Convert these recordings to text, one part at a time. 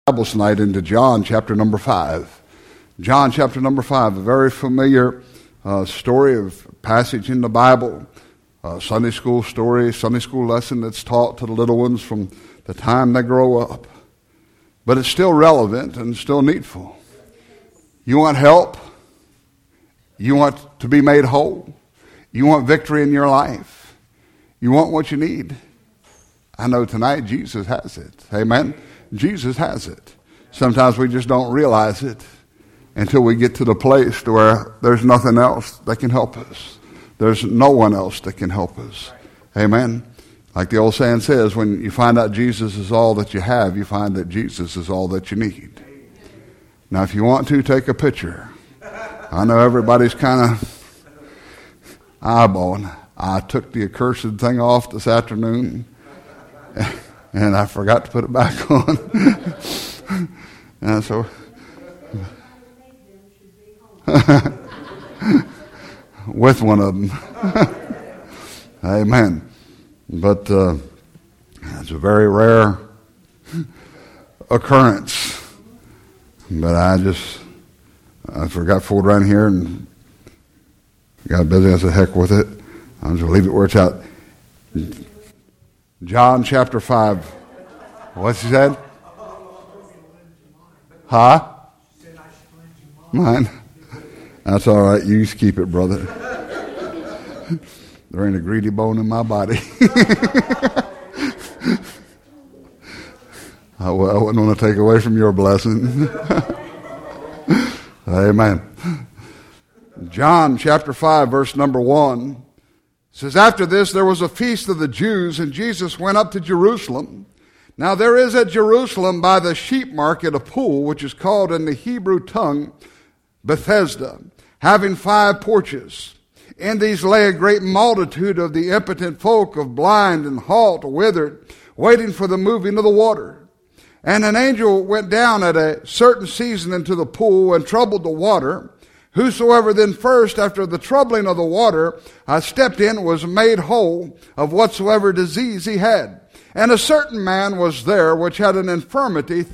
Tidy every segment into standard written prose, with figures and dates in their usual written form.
Bibles tonight into John chapter number 5. John chapter number 5, a very familiar story of passage in the Bible, Sunday school story, Sunday school lesson that's taught to the little ones from the time they grow up. But it's still relevant and still needful. You want help? You want to be made whole? You want victory in your life? You want what you need? I know tonight Jesus has it. Amen? Jesus has it. Sometimes we just don't realize it until we get to the place where there's nothing else that can help us. There's no one else that can help us. Amen? Like the old saying says, when you find out Jesus is all that you have, you find that Jesus is all that you need. Now, if you want to, take a picture. I know everybody's kind of eyeballing. I took the accursed thing off this afternoon, and I forgot to put it back on. And so, with one of them. Amen. But it's a very rare occurrence. But I forgot fooled around here and got busy. I said, heck with it. I'm just going to leave it where it's at. John chapter 5. What's he said? Huh? Mine? That's all right. You just keep it, brother. There ain't a greedy bone in my body. I wouldn't want to take away from your blessing. Amen. John chapter 5, verse number 1 says, after this there was a feast of the Jews, and Jesus went up to Jerusalem. Now there is at Jerusalem by the sheep market a pool, which is called in the Hebrew tongue Bethesda, having 5 porches. In these lay a great multitude of the impotent folk, of blind and halt, withered, waiting for the moving of the water. And an angel went down at a certain season into the pool and troubled the water. Whosoever then first, after the troubling of the water, stepped in, was made whole of whatsoever disease he had. And a certain man was there which had an infirmity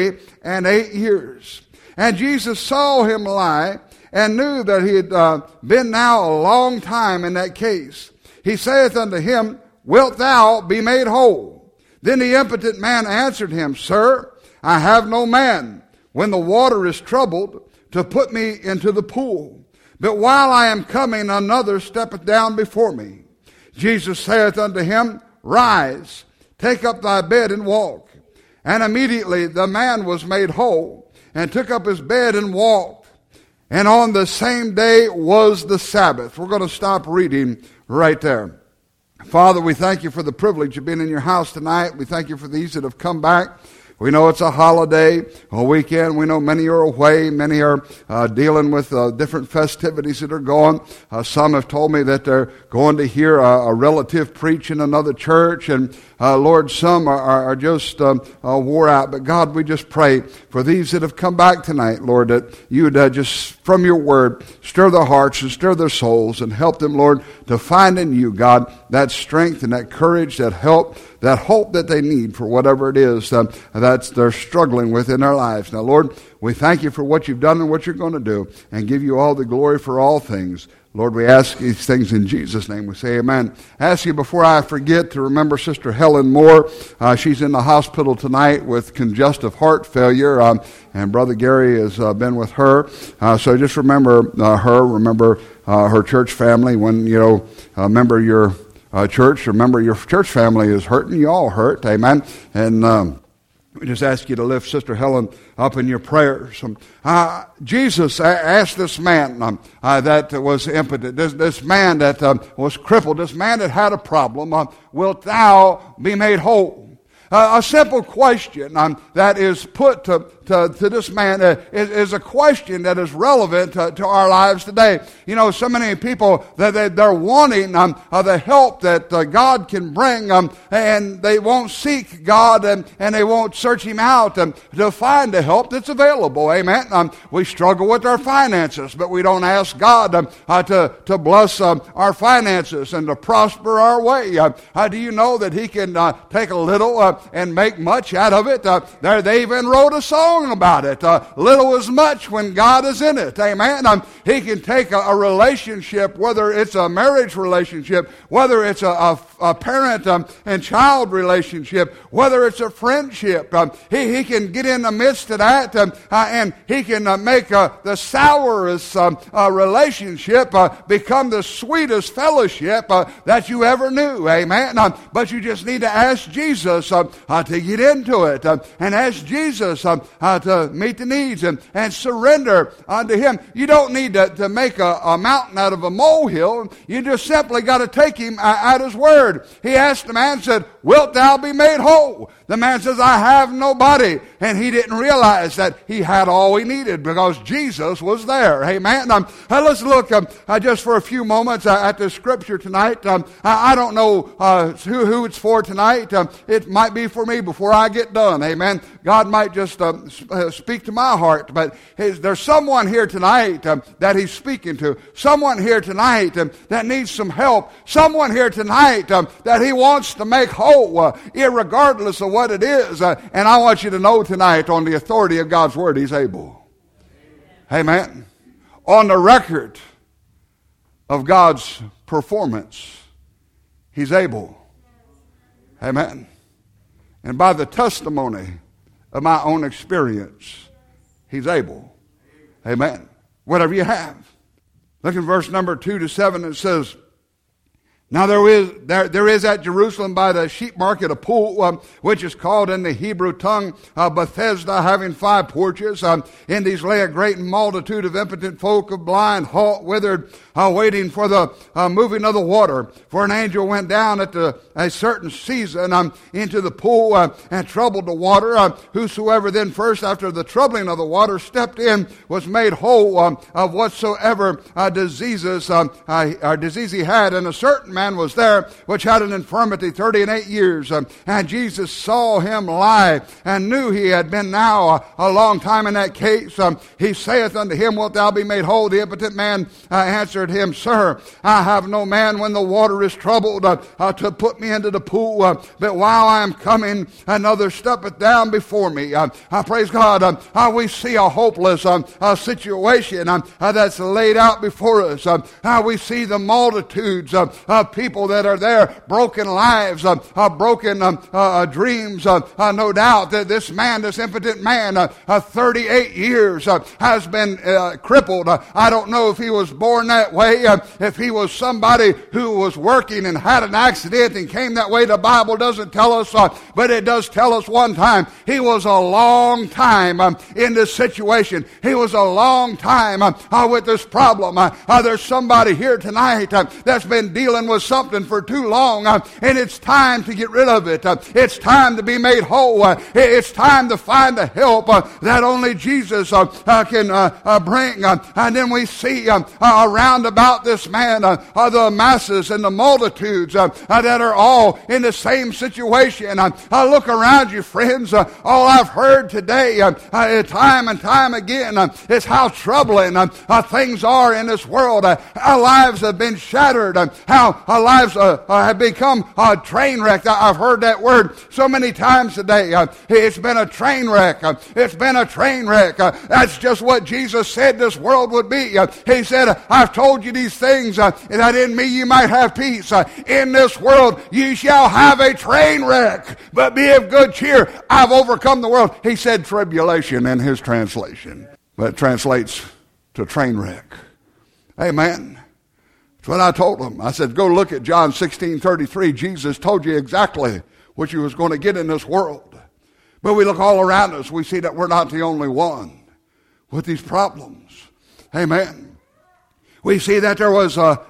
38 years. And Jesus saw him lie, and knew that he had been now a long time in that case. He saith unto him, wilt thou be made whole? Then the impotent man answered him, Sir, I have no man, when the water is troubled, to put me into the pool. But while I am coming, another steppeth down before me. Jesus saith unto him, Rise, take up thy bed and walk. And immediately the man was made whole, and took up his bed and walked. And on the same day was the Sabbath. We're going to stop reading right there. Father, we thank you for the privilege of being in your house tonight. We thank you for these that have come back. We know it's a holiday, a weekend. We know many are away. Many are dealing with different festivities that are going. Some have told me that they're going to hear a relative preach in another church. And Lord, some are just wore out. But God, we just pray for these that have come back tonight, Lord, that you would just, from your word, stir their hearts and stir their souls and help them, Lord, to find in you, God, that strength and that courage, that help, that hope that they need for whatever it is that they're struggling with in their lives. Now, Lord, we thank you for what you've done and what you're going to do, and give you all the glory for all things. Lord, we ask these things in Jesus' name. We say amen. I ask you before I forget to remember Sister Helen Moore. She's in the hospital tonight with congestive heart failure, and Brother Gary has been with her. So just remember her. Remember her church family. When remember your church. Remember your church family is hurting. You all hurt. Amen. And we just ask you to lift Sister Helen up in your prayers. Jesus asked this man that was impotent, this man that was crippled, this man that had a problem, wilt thou be made whole? A simple question that is put to this man is a question that is relevant to our lives today. You know, so many people, they're wanting the help that God can bring, and they won't seek God, and they won't search Him out to find the help that's available. Amen. We struggle with our finances, but we don't ask God to bless our finances and to prosper our way. Do you know that He can take a little and make much out of it. They even wrote a song about it. Little is much when God is in it. Amen. He can take a relationship, whether it's a marriage relationship, whether it's a parent and child relationship, whether it's a friendship. He can get in the midst of that, and he can make the sourest relationship become the sweetest fellowship that you ever knew. Amen. But you just need to ask Jesus to get into it, and ask Jesus to meet the needs and surrender unto Him. You don't need to make a mountain out of a molehill. You just simply got to take Him at His word. He asked the man, said, "Wilt thou be made whole?" The man says, "I have nobody." And he didn't realize that he had all he needed because Jesus was there. Amen. Let's look just for a few moments at the scripture tonight. I don't know who it's for tonight. It might be for me before I get done. Amen. God might just speak to my heart. But there's someone here tonight that He's speaking to. Someone here tonight that needs some help. Someone here tonight that He wants to make whole, irregardless of what it is. And I want you to know tonight, on the authority of God's word, He's able. Amen. On the record of God's performance, He's able. Amen. And by the testimony of my own experience, He's able. Amen. Whatever you have. Look in verse number 2-7. It says, "Now there is at Jerusalem by the sheep market a pool, which is called in the Hebrew tongue Bethesda, having 5 porches. In these lay a great multitude of impotent folk, of blind, halt, withered, waiting for the moving of the water. For an angel went down at a certain season into the pool and troubled the water. Whosoever then first, after the troubling of the water, stepped in, was made whole of whatsoever disease he had. And a certain man was there which had an infirmity 38 years. And Jesus saw him lie and knew he had been now a long time in that case. He saith unto him, Wilt thou be made whole? The impotent man answered him, Sir, I have no man when the water is troubled to put me into the pool. But while I am coming, another steppeth down before me. Praise God. We see a hopeless situation that's laid out before us. We see the multitudes of people that are there, broken lives, broken dreams. No doubt that this man, this impotent man, 38 years has been crippled. I don't know if he was born that way, if he was somebody who was working and had an accident and came that way. The Bible doesn't tell us, but it does tell us one time he was a long time in this situation. He was a long time with this problem. There's somebody here tonight that's been dealing with something for too long, and it's time to get rid of it. It's time to be made whole. It's time to find the help that only Jesus can bring. And then we see around about this man the masses and the multitudes that are all in the same situation. Look around you, friends. All I've heard today, time and time again, is how troubling things are in this world. Our lives have been shattered. How our lives have become a train wreck. I've heard that word so many times today. It's been a train wreck. It's been a train wreck. That's just what Jesus said this world would be. He said, I've told you these things that in me you might have peace. In this world you shall have a train wreck, but be of good cheer. I've overcome the world. He said tribulation in his translation, but it translates to train wreck. Amen. That's what I told him. I said, go look at John 16:33. Jesus told you exactly what you was going to get in this world. But we look all around us. We see that we're not the only one with these problems. Amen. We see that there was an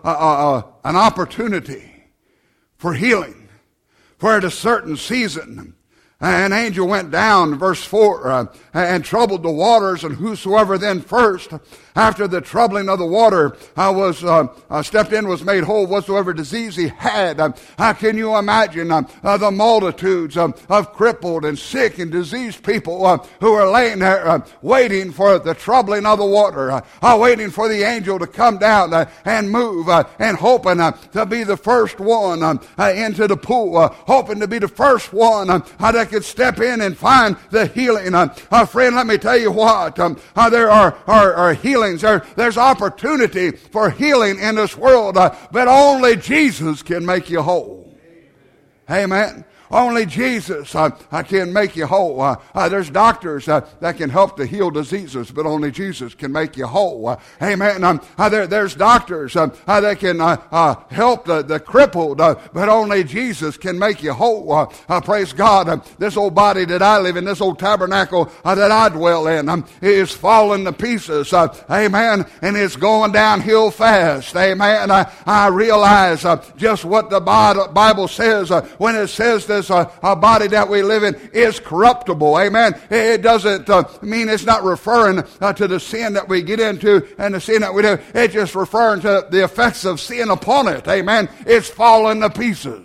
opportunity for healing. For at a certain season, an angel went down, verse 4, and troubled the waters, and whosoever then first, after the troubling of the water, was stepped in, was made whole, whatsoever disease he had. How can you imagine the multitudes of crippled and sick and diseased people who are laying there waiting for the troubling of the water, waiting for the angel to come down and move, and hoping to be the first one into the pool, hoping to be the first one that that could step in and find the healing. Friend, let me tell you what. There are healings. There's opportunity for healing in this world. But only Jesus can make you whole. Amen. Only Jesus can make you whole. There's doctors that can help to heal diseases, but only Jesus can make you whole. Amen. There's doctors that can help the crippled, but only Jesus can make you whole. Praise God. This old body that I live in, this old tabernacle that I dwell in, is falling to pieces. Amen. And it's going downhill fast. Amen. I realize just what the Bible says when it says that a body that we live in is corruptible. Amen. It doesn't mean it's not referring to the sin that we get into and the sin that we do. It's just referring to the effects of sin upon it. Amen. It's falling to pieces.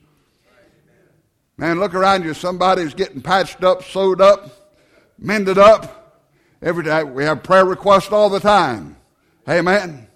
Man, look around you. Somebody's getting patched up, sewed up, mended up. Every day we have prayer requests all the time. Amen.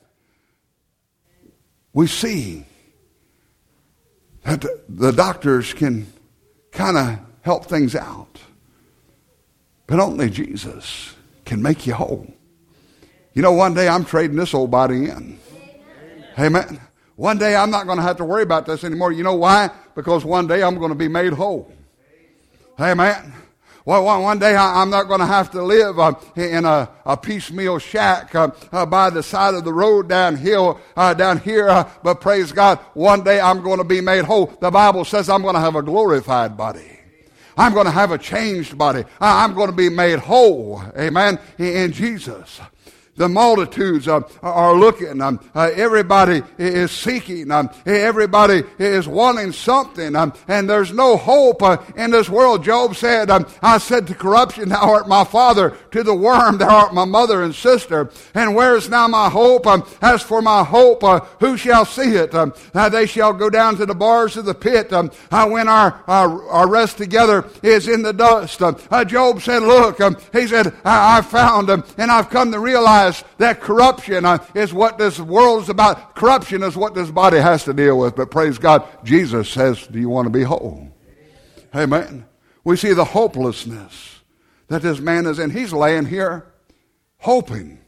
We see that the doctors can kind of help things out. But only Jesus can make you whole. You know, one day I'm trading this old body in. Amen. One day I'm not going to have to worry about this anymore. You know why? Because one day I'm going to be made whole. Amen. Well, one day I'm not going to have to live in a piecemeal shack by the side of the road down here. But praise God, one day I'm going to be made whole. The Bible says I'm going to have a glorified body. I'm going to have a changed body. I'm going to be made whole. Amen. In Jesus. The multitudes are looking. Everybody is seeking. Everybody is wanting something. And there's no hope in this world. Job said, I said to corruption, thou art my father. To the worm, thou art my mother and sister. And where is now my hope? As for my hope, who shall see it? They shall go down to the bars of the pit when our rest together is in the dust. Job said, look, he said, I found and I've come to realize that corruption is what this world is about. Corruption is what this body has to deal with. But praise God, Jesus says, do you want to be whole? Amen. We see the hopelessness that this man is in. He's laying here hoping.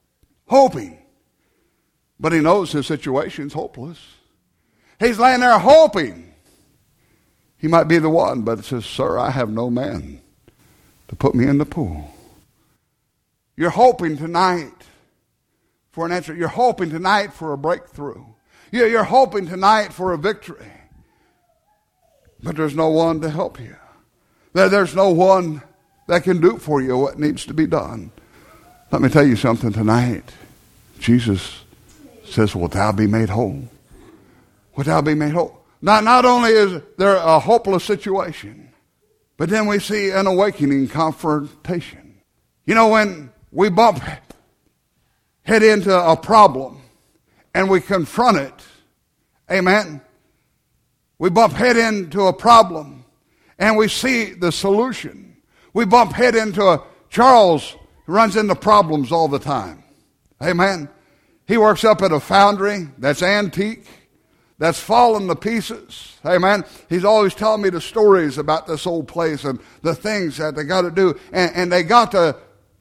But he knows his situation's hopeless. He's laying there hoping. He might be the one, but it says, sir, I have no man to put me in the pool. You're hoping tonight for an answer. You're hoping tonight for a breakthrough. You're hoping tonight for a victory. But there's no one to help you. There's no one that can do for you what needs to be done. Let me tell you something tonight. Jesus says, will thou be made whole? Will thou be made whole? Not only is there a hopeless situation, but then we see an awakening confrontation. You know, when we bump head into a problem and we confront it, amen. We bump head into a problem and we see the solution. We bump head into Charles runs into problems all the time. Amen. He works up at a foundry that's antique, that's fallen to pieces. Amen. He's always telling me the stories about this old place and the things that they got to do. And they got to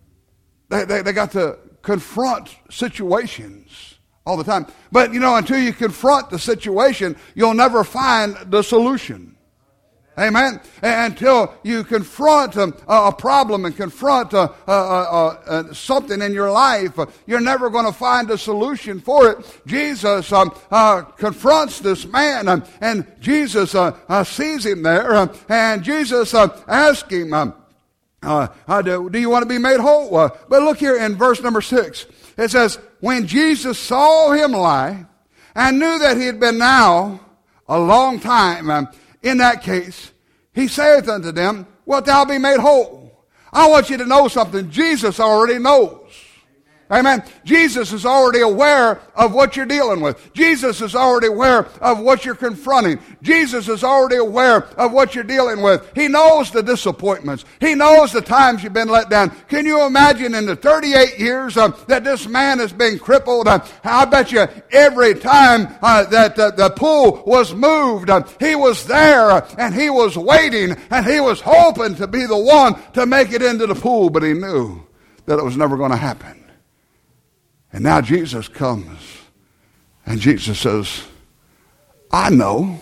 confront situations all the time. But, you know, until you confront the situation, you'll never find the solution. Amen. Until you confront a problem and confront something in your life, you're never going to find a solution for it. Jesus confronts this man, and Jesus sees him there, and Jesus asks him, do you want to be made whole? But look here in verse number 6. It says, when Jesus saw him lie and knew that he had been now a long time in that case, he saith unto them, wilt thou be made whole? I want you to know something. Jesus already knows. Amen. Jesus is already aware of what you're dealing with. Jesus is already aware of what you're confronting. Jesus is already aware of what you're dealing with. He knows the disappointments. He knows the times you've been let down. Can you imagine in the 38 years that this man has been crippled? I bet you every time that the pool was moved, he was there and he was waiting and he was hoping to be the one to make it into the pool, but he knew that it was never going to happen. And now Jesus comes, and Jesus says, I know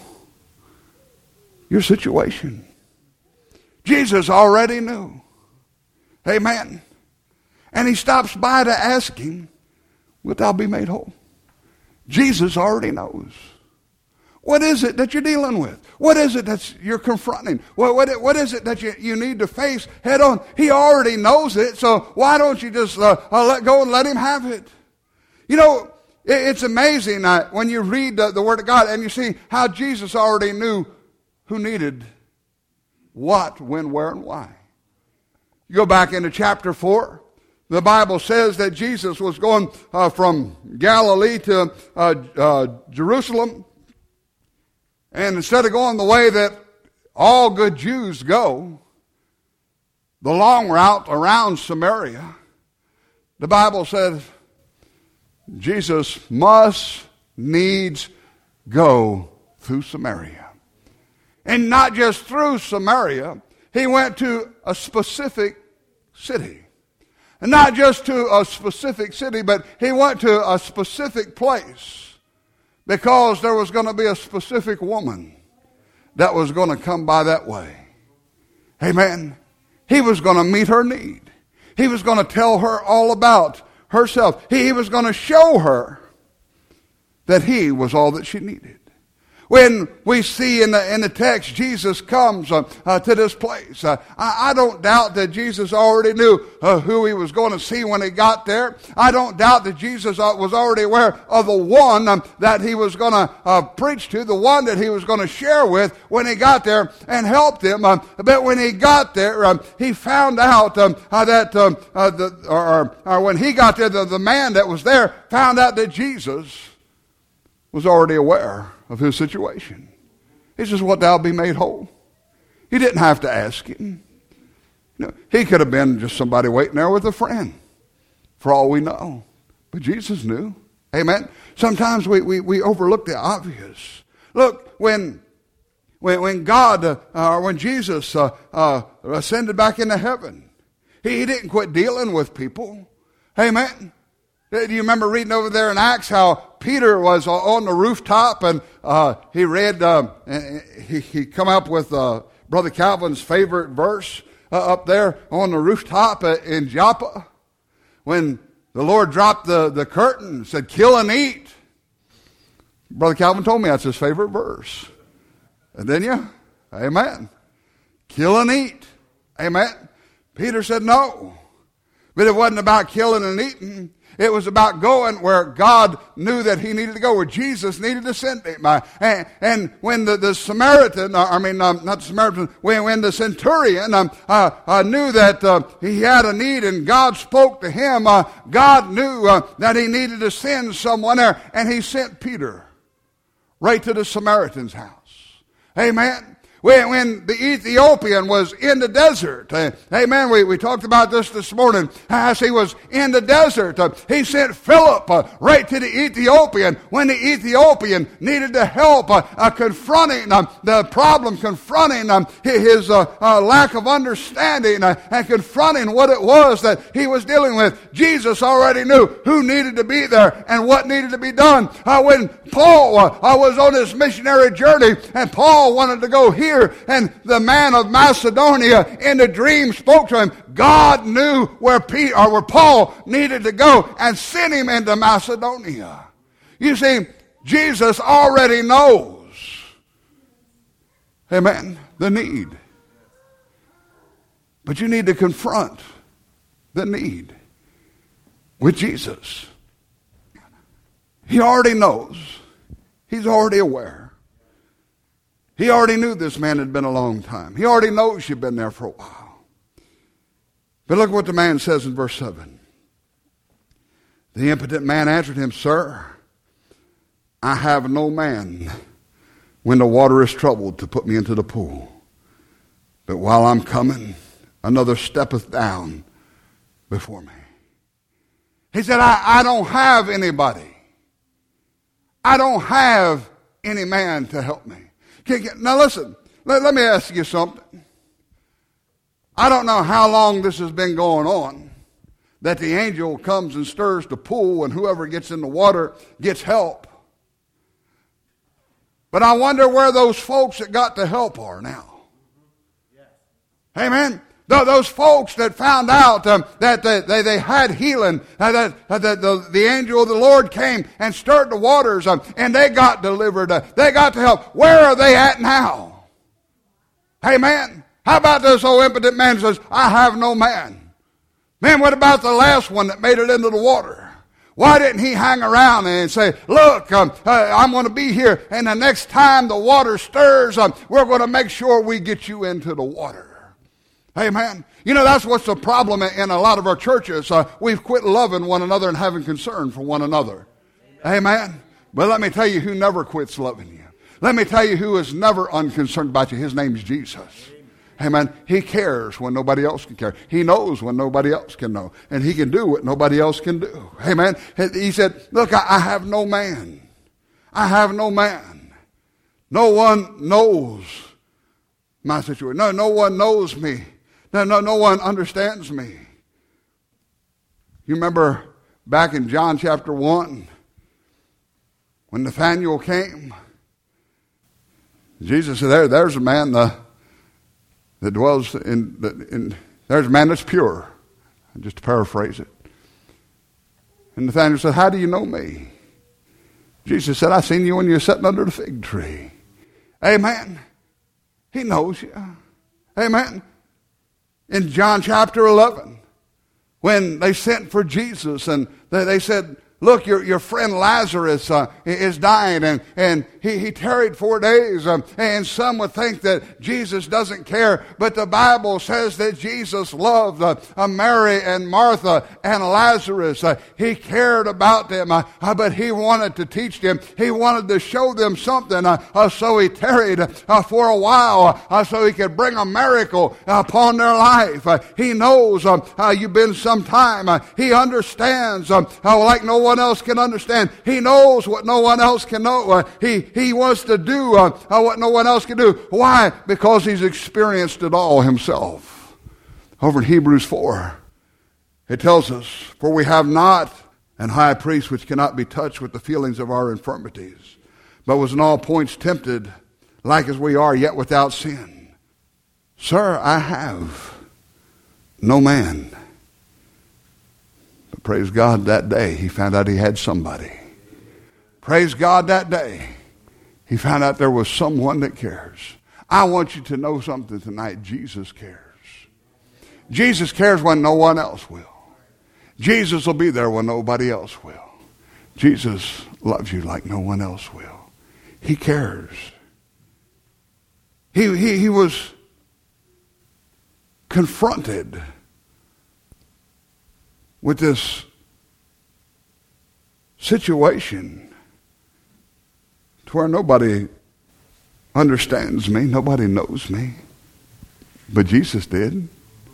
your situation. Jesus already knew. Amen. And he stops by to ask him, wilt thou be made whole? Jesus already knows. What is it that you're dealing with? What is it that you're confronting? What is it that you need to face head on? He already knows it, so why don't you just let go and let him have it? You know, it's amazing when you read the Word of God and you see how Jesus already knew who needed what, when, where, and why. You go back into chapter 4. The Bible says that Jesus was going from Galilee to Jerusalem. And instead of going the way that all good Jews go, the long route around Samaria, the Bible says Jesus must needs go through Samaria. And not just through Samaria, he went to a specific city. And not just to a specific city, but he went to a specific place because there was going to be a specific woman that was going to come by that way. Amen. He was going to meet her need. He was going to tell her all about herself. He was going to show her that he was all that she needed. When we see in the text, Jesus comes to this place. I don't doubt that Jesus already knew who he was going to see when he got there. I don't doubt that Jesus was already aware of the one that he was going to preach to, the one that he was going to share with when he got there and helped him. But when he got there, he found out that when he got there, the man that was there found out that Jesus was already aware of his situation. He says, wilt thou be made whole? He didn't have to ask him. You know, he could have been just somebody waiting there with a friend, for all we know. But Jesus knew. Amen. Sometimes we overlook the obvious. Look, when God, when Jesus ascended back into heaven, he didn't quit dealing with people. Amen. Do you remember reading over there in Acts how Peter was on the rooftop and he read, he come up with Brother Calvin's favorite verse up there on the rooftop in Joppa when the Lord dropped the curtain and said, kill and eat. Brother Calvin told me that's his favorite verse. And then you? Amen. Kill and eat. Amen. Peter said no. But it wasn't about killing and eating. It was about going where God knew that he needed to go, where Jesus needed to send him. And when the Samaritan, not the Samaritan, when the centurion knew that he had a need and God spoke to him, God knew that he needed to send someone there. And he sent Peter right to the Samaritan's house. Amen. When the Ethiopian was in the desert, amen, we talked about this morning, as he was in the desert, he sent Philip right to the Ethiopian when the Ethiopian needed the help confronting the problem, confronting his lack of understanding and confronting what it was that he was dealing with. Jesus already knew who needed to be there and what needed to be done. When Paul was on his missionary journey and Paul wanted to go here, and the man of Macedonia in the dream spoke to him, God knew where Paul needed to go and sent him into Macedonia. You see, Jesus already knows, amen, the need. But you need to confront the need with Jesus. He already knows. He's already aware. He already knew this man had been a long time. He already knows you've been there for a while. But look what the man says in verse 7. The impotent man answered him, Sir, I have no man when the water is troubled to put me into the pool. But while I'm coming, another steppeth down before me. He said, I don't have anybody. I don't have any man to help me. Now listen, let me ask you something. I don't know how long this has been going on, that the angel comes and stirs the pool and whoever gets in the water gets help. But I wonder where those folks that got the help are now. Amen. Those folks that found out that they had healing, that the angel of the Lord came and stirred the waters, and they got delivered. They got the help. Where are they at now? Amen. How about this old impotent man who says, I have no man? Man, what about the last one that made it into the water? Why didn't he hang around and say, look, I'm going to be here, and the next time the water stirs, we're going to make sure we get you into the water. Amen. You know, that's what's the problem in a lot of our churches. We've quit loving one another and having concern for one another. Amen. But let me tell you who never quits loving you. Let me tell you who is never unconcerned about you. His name's Jesus. Amen. He cares when nobody else can care. He knows when nobody else can know. And he can do what nobody else can do. Amen. He said, look, I have no man. I have no man. No one knows my situation. No one knows me. No one understands me. You remember back in John chapter 1, when Nathanael came, Jesus said, there's a man that dwells there's a man that's pure. Just to paraphrase it. And Nathanael said, how do you know me? Jesus said, I seen you when you were sitting under the fig tree. Amen. He knows you. Amen. In John chapter 11, when they sent for Jesus and they said, look, your friend Lazarus is dying, and he tarried 4 days. And some would think that Jesus doesn't care, but the Bible says that Jesus loved Mary and Martha and Lazarus. He cared about them, but he wanted to teach them. He wanted to show them something, so he tarried for a while so he could bring a miracle upon their life. He knows you've been some time. He understands like no one else can understand. He knows what no one else can know. He wants to do what no one else can do. Why? Because he's experienced it all himself. Over in Hebrews 4, it tells us, for we have not an high priest which cannot be touched with the feelings of our infirmities, but was in all points tempted like as we are, yet without sin. Sir, I have no man. But praise God, that day he found out he had somebody. Praise God, that day he found out there was someone that cares. I want you to know something tonight. Jesus cares. Jesus cares when no one else will. Jesus will be there when nobody else will. Jesus loves you like no one else will. He cares. He was confronted with this situation to where nobody understands me, nobody knows me, but Jesus did.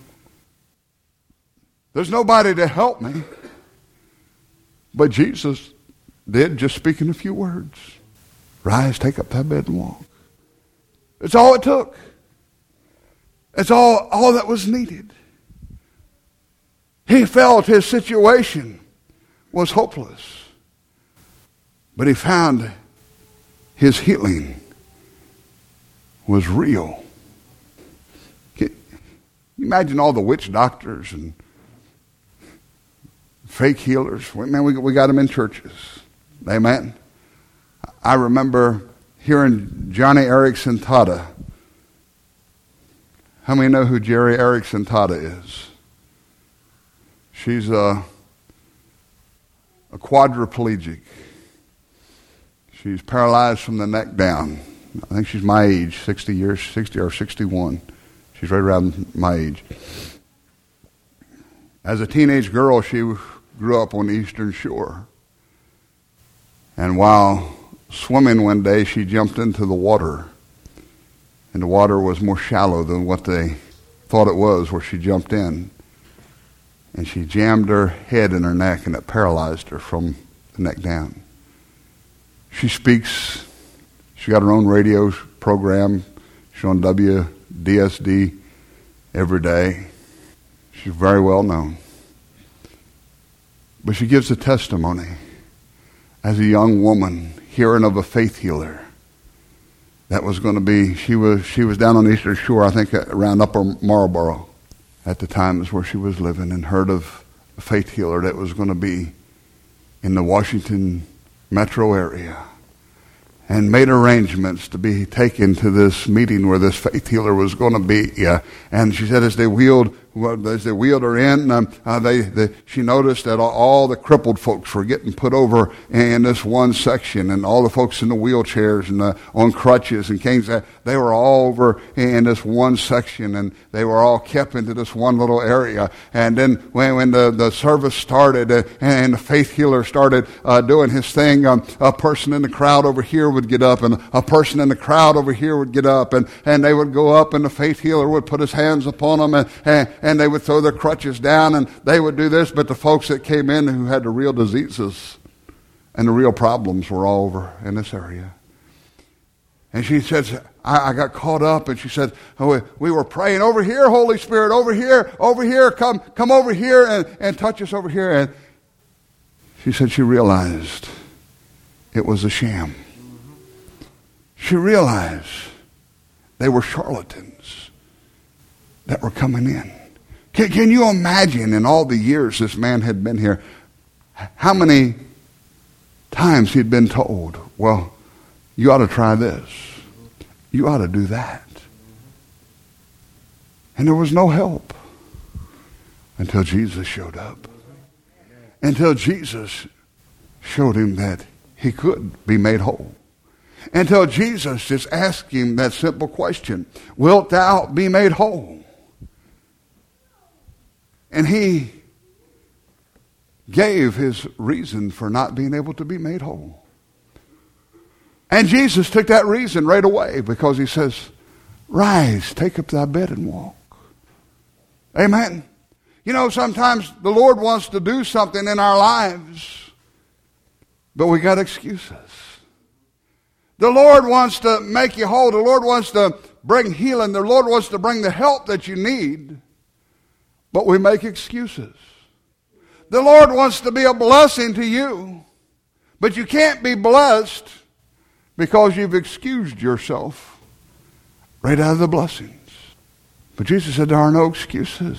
There's nobody to help me, but Jesus did, just speaking a few words. Rise, take up thy bed and walk. It's all it took. It's all that was needed. He felt his situation was hopeless, but he found his healing was real. Can you imagine all the witch doctors and fake healers? Man, we got them in churches. Amen. I remember hearing Johnny Erickson Tada. How many know who Jerry Erickson Tada is? She's a quadriplegic. She's paralyzed from the neck down. I think she's my age, 60 or 61. She's right around my age. As a teenage girl, she grew grew up on the Eastern Shore. And while swimming one day, she jumped into the water. And the water was more shallow than what they thought it was where she jumped in. And she jammed her head in her neck, and it paralyzed her from the neck down. She speaks. She got her own radio program. She's on WDSD every day. She's very well known. But she gives a testimony as a young woman hearing of a faith healer that was going to be, she was down on the Eastern Shore, I think around Upper Marlboro at the time is where she was living, and heard of a faith healer that was going to be in the Washington metro area, and made arrangements to be taken to this meeting where this faith healer was going to be. And she said as they wheeled her in, she noticed that all the crippled folks were getting put over in this one section, and all the folks in the wheelchairs and on crutches and canes, they were all over in this one section, and they were all kept into this one little area. And then when the service started and the faith healer started doing his thing, a person in the crowd over here would get up, and a person in the crowd over here would get up, and they would go up, and the faith healer would put his hands upon them, and they would throw their crutches down, and they would do this. But the folks that came in who had the real diseases and the real problems were all over in this area. And she says, I got caught up, and she said, we were praying, over here, Holy Spirit, over here, come over here and touch us over here. And she said she realized it was a sham. She realized they were charlatans that were coming in. Can you imagine, in all the years this man had been here, how many times he'd been told, well, you ought to try this. You ought to do that. And there was no help until Jesus showed up. Until Jesus showed him that he could be made whole. Until Jesus just asked him that simple question, wilt thou be made whole? And he gave his reason for not being able to be made whole. And Jesus took that reason right away, because he says, rise, take up thy bed and walk. Amen. You know, sometimes the Lord wants to do something in our lives, but we got excuses. The Lord wants to make you whole. The Lord wants to bring healing. The Lord wants to bring the help that you need, but we make excuses. The Lord wants to be a blessing to you, but you can't be blessed because you've excused yourself right out of the blessings. But Jesus said there are no excuses.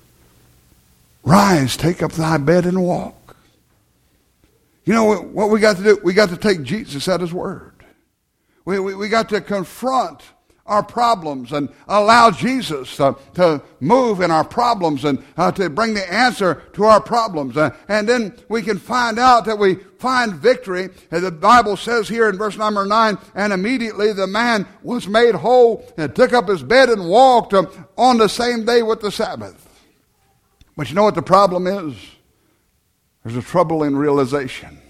Rise, take up thy bed and walk. You know what we got to do? We got to take Jesus at his word. We got to confront our problems and allow Jesus to move in our problems and to bring the answer to our problems. And then we can find out that we find victory. As the Bible says here in verse number 9, and immediately the man was made whole and took up his bed and walked on the same day with the Sabbath. But you know what the problem is? There's a troubling realization.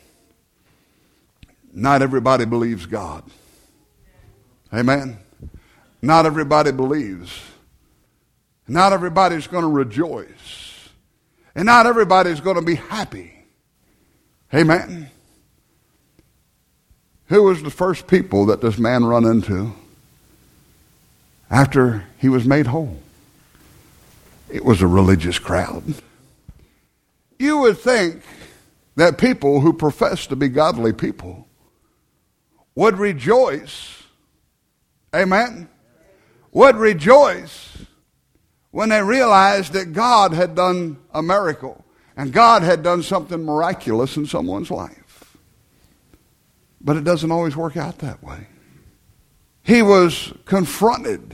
Not everybody believes God. Amen. Not everybody believes. Not everybody's going to rejoice. And not everybody's going to be happy. Amen. Who was the first people that this man run into after he was made whole? It was a religious crowd. You would think that people who profess to be godly people would rejoice, amen, would rejoice when they realized that God had done a miracle and God had done something miraculous in someone's life. But it doesn't always work out that way. He was confronted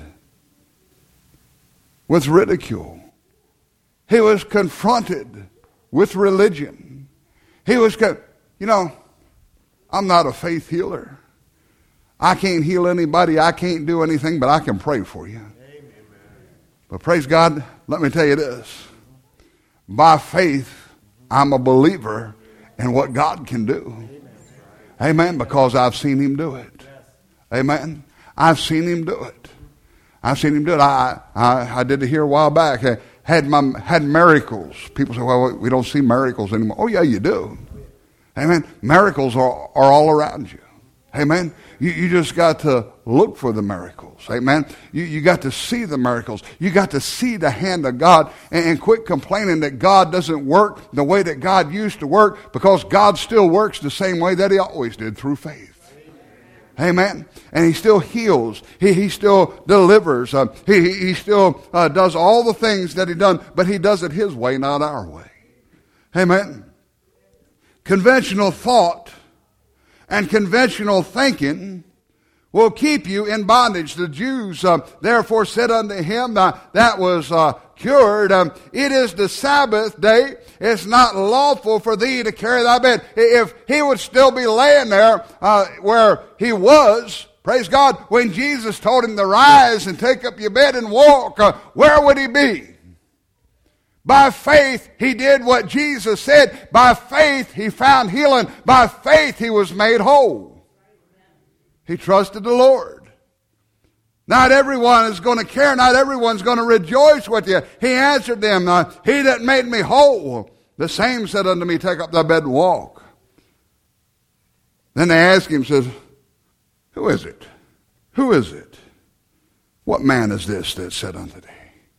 with ridicule. He was confronted with religion. He was, I'm not a faith healer. I can't heal anybody. I can't do anything, but I can pray for you. Amen. But praise God, let me tell you this. By faith, I'm a believer in what God can do. Amen. Because I've seen him do it. Amen. I've seen him do it. I've seen him do it. I did it here a while back. I had miracles. People say, well, we don't see miracles anymore. Oh, yeah, you do. Amen. Miracles are all around you. Amen. You just got to look for the miracles. Amen. You got to see the miracles. You got to see the hand of God and quit complaining that God doesn't work the way that God used to work, because God still works the same way that he always did, through faith. Amen. And he still heals. He still delivers. He still does all the things that he done, but he does it his way, not our way. Amen. Conventional thought and conventional thinking will keep you in bondage. The Jews therefore said unto him that was cured, it is the Sabbath day. It's not lawful for thee to carry thy bed. If he would still be laying there where he was, praise God, when Jesus told him to rise and take up your bed and walk, where would he be? By faith, he did what Jesus said. By faith, he found healing. By faith, he was made whole. He trusted the Lord. Not everyone is going to care. Not everyone's going to rejoice with you. He answered them, he that made me whole, the same said unto me, take up thy bed and walk. Then they asked him, says, who is it? Who is it? What man is this that said unto thee?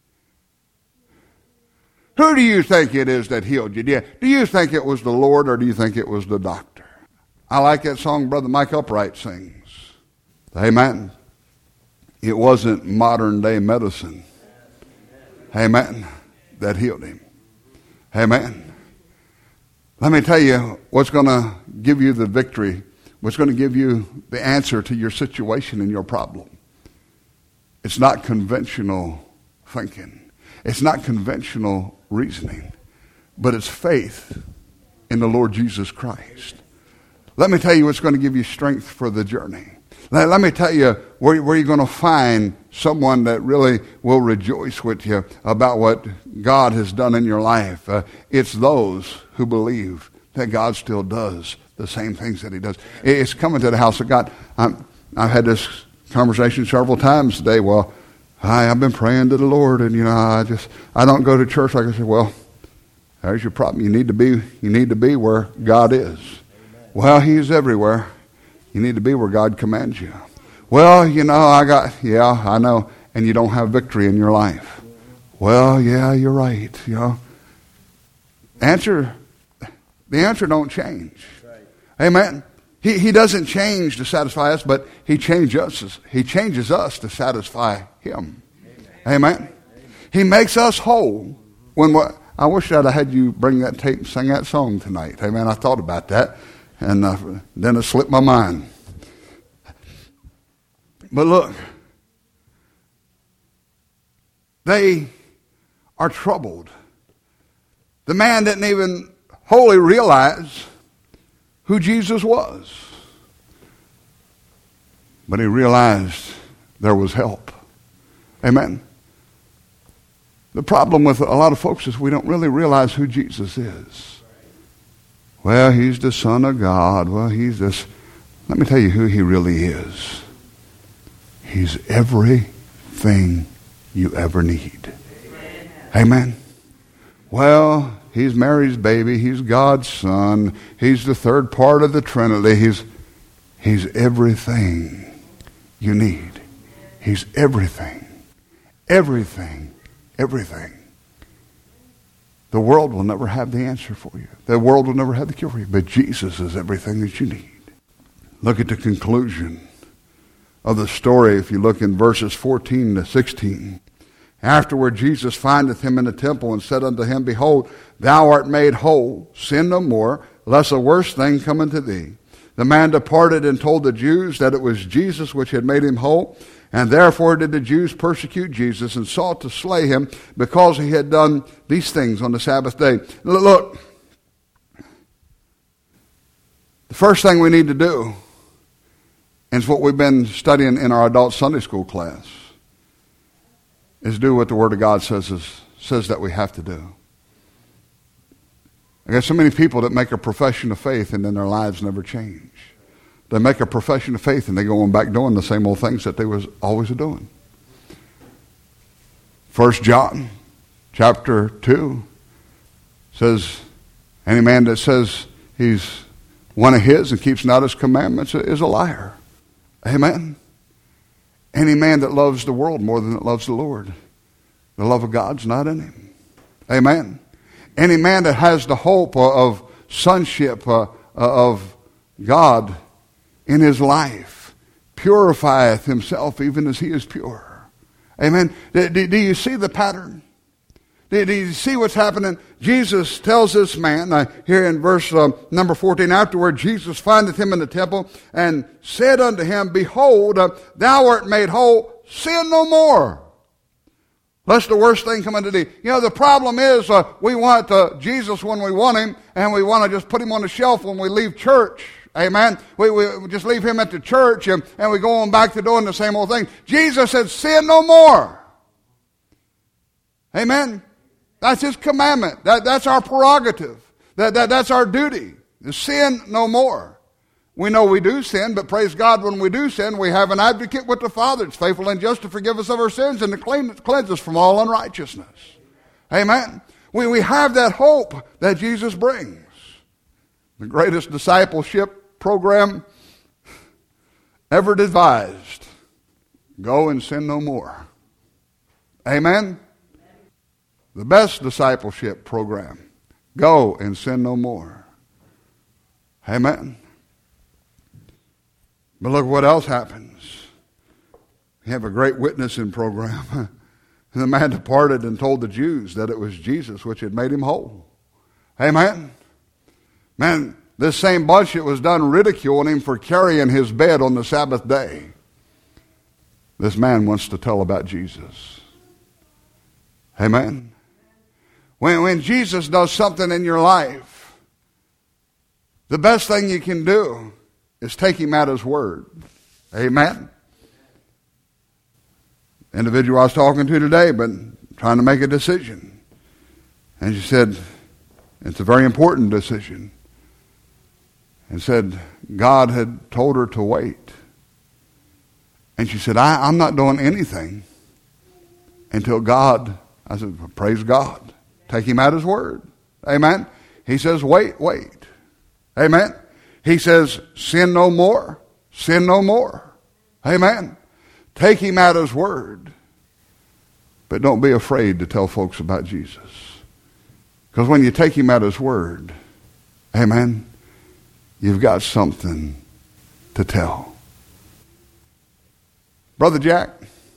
Who do you think it is that healed you? Do you think it was the Lord, or do you think it was the doctor? I like that song Brother Mike Upright sings. Amen. It wasn't modern day medicine. Amen. That healed him. Amen. Let me tell you what's going to give you the victory, what's going to give you the answer to your situation and your problem. It's not conventional thinking. It's not conventional reasoning, but it's faith in the Lord Jesus Christ. Let me tell you what's going to give you strength for the journey. Let me tell you where you're going to find someone that really will rejoice with you about what God has done in your life. It's those who believe that God still does the same things that he does. It's coming to the house of God. I've had this conversation several times today. Well, I've been praying to the Lord, and I don't go to church. Like I said, well, there's your problem. You need to be where God is. Amen. Well, he's everywhere. You need to be where God commands you. Well, I know, and you don't have victory in your life. Well, yeah, you're right. The answer don't change. Amen. He doesn't change to satisfy us, but he changes us to satisfy him. Amen. He makes us whole. I wish I'd have had you bring that tape and sing that song tonight. Amen. I thought about that, and then it slipped my mind. But look, they are troubled. The man didn't even wholly realize who Jesus was. But he realized there was help. Amen. The problem with a lot of folks is we don't really realize who Jesus is. Well, he's the Son of God. Well, he's this. Let me tell you who he really is. He's everything you ever need. Amen. Well, he's Mary's baby. He's God's son. He's the third part of the Trinity. He's everything you need. He's everything. Everything. Everything. The world will never have the answer for you. The world will never have the cure for you. But Jesus is everything that you need. Look at the conclusion of the story if you look in verses 14 to 16. Afterward Jesus findeth him in the temple and said unto him, Behold, thou art made whole. Sin no more, lest a worse thing come unto thee. The man departed and told the Jews that it was Jesus which had made him whole. And therefore did the Jews persecute Jesus and sought to slay him because he had done these things on the Sabbath day. Look, the first thing we need to do, and it's what we've been studying in our adult Sunday school class, is do what the Word of God says that we have to do. I got so many people that make a profession of faith and then their lives never change. They make a profession of faith and they go on back doing the same old things that they was always doing. 1 John chapter 2 says, any man that says he's one of his and keeps not his commandments is a liar. Amen. Any man that loves the world more than that loves the Lord, the love of God's not in him. Amen. Any man that has the hope of sonship of God in his life purifieth himself even as he is pure. Amen. Do you see the pattern? Do you see what's happening? Jesus tells this man, here in verse number 14, afterward Jesus findeth him in the temple and said unto him, behold, thou art made whole, sin no more. Lest the worst thing come unto thee. You know, the problem is we want Jesus when we want him, and we want to just put him on the shelf when we leave church. Amen. We just leave him at the church and we go on back to doing the same old thing. Jesus said, sin no more. Amen. That's his commandment. That's our prerogative. That's our duty. Sin no more. We know we do sin, but praise God, when we do sin, we have an advocate with the Father. It's faithful and just to forgive us of our sins and to cleanse us from all unrighteousness. Amen. We have that hope that Jesus brings. The greatest discipleship program ever devised. Go and sin no more. Amen. The best discipleship program. Go and sin no more. Amen. But look what else happens. You have a great witnessing program. And the man departed and told the Jews that it was Jesus which had made him whole. Amen. Man, this same bunch that was done ridiculing him for carrying his bed on the Sabbath day, this man wants to tell about Jesus. Amen. When Jesus does something in your life, the best thing you can do is take him at his word. Amen. Individual I was talking to today, but trying to make a decision. And she said, it's a very important decision. And said, God had told her to wait. And she said, I'm not doing anything until God, I said, praise God. Take him at his word. Amen. He says, wait. Amen. He says, sin no more. Sin no more. Amen. Take him at his word. But don't be afraid to tell folks about Jesus. Because when you take him at his word, amen, you've got something to tell. Brother Jack,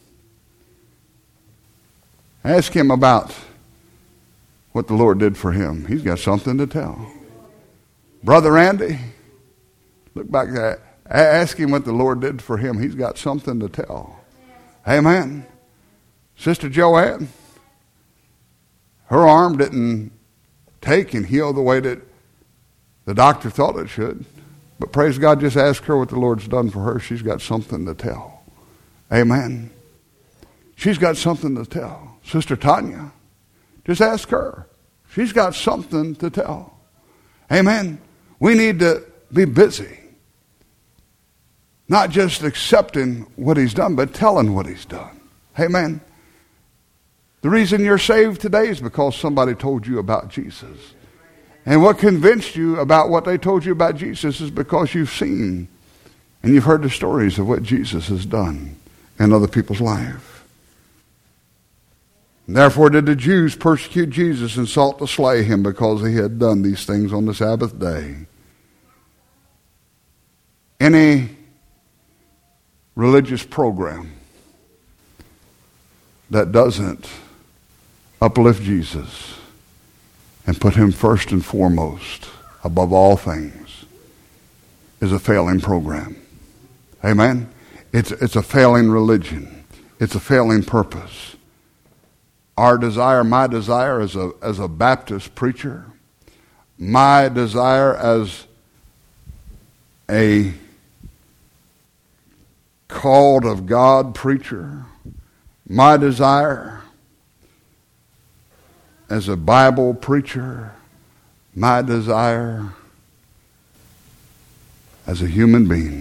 ask him about what the Lord did for him. He's got something to tell. Brother Andy, look back there. Ask him what the Lord did for him. He's got something to tell. Amen. Sister Joanne, her arm didn't take and heal the way that the doctor thought it should. But praise God, just ask her what the Lord's done for her. She's got something to tell. Amen. She's got something to tell. Sister Tanya, just ask her. She's got something to tell. Amen. We need to be busy. Not just accepting what he's done, but telling what he's done. Amen. The reason you're saved today is because somebody told you about Jesus. And what convinced you about what they told you about Jesus is because you've seen and you've heard the stories of what Jesus has done in other people's life. And therefore did the Jews persecute Jesus and sought to slay him because he had done these things on the Sabbath day. Any religious program that doesn't uplift Jesus and put him first and foremost above all things is a failing program. Amen? It's a failing religion. It's a failing purpose. Our desire, my desire as a Baptist preacher, my desire as a called of God preacher, my desire as a Bible preacher, My desire as a human being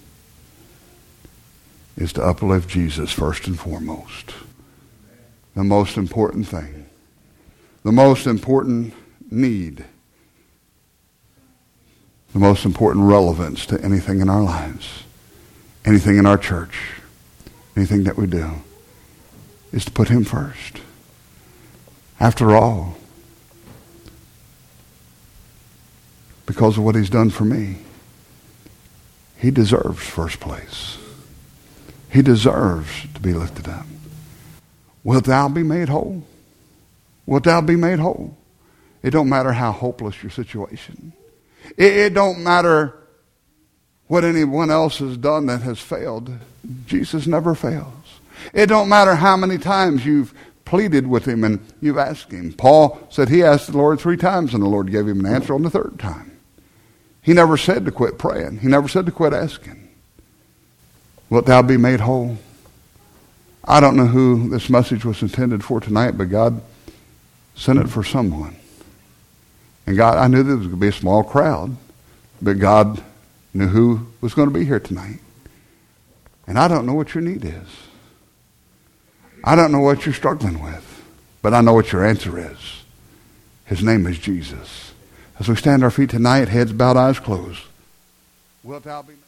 is to uplift Jesus first and foremost. The most important thing. The most important need. The most important relevance to anything in our lives. Anything in our church. Anything that we do. Is to put him first. After all, because of what he's done for me, he deserves first place. He deserves to be lifted up. Wilt thou be made whole? Wilt thou be made whole? It don't matter how hopeless your situation. It don't matter what anyone else has done that has failed. Jesus never fails. It don't matter how many times you've pleaded with him and you've asked him. Paul said he asked the Lord 3 times and the Lord gave him an answer on the 3rd time. He never said to quit praying. He never said to quit asking. Wilt thou be made whole? I don't know who this message was intended for tonight, but God sent it for someone. And God, I knew there was going to be a small crowd, but God knew who was going to be here tonight. And I don't know what your need is. I don't know what you're struggling with, but I know what your answer is. His name is Jesus. As we stand on our feet tonight, heads bowed, eyes closed. Wilt thou be